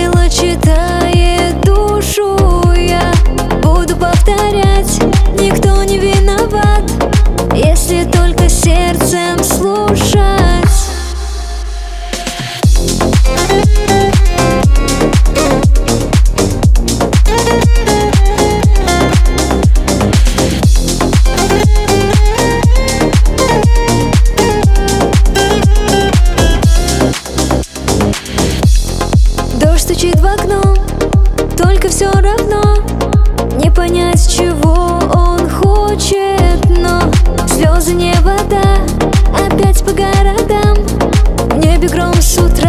Ангела читает душу, я буду повторять: никто не виноват, если только сердцем слушать. Дождь стучит в окно, только все равно не понять, чего он хочет. Но слезы не вода, опять по городам, в небе гром с утра.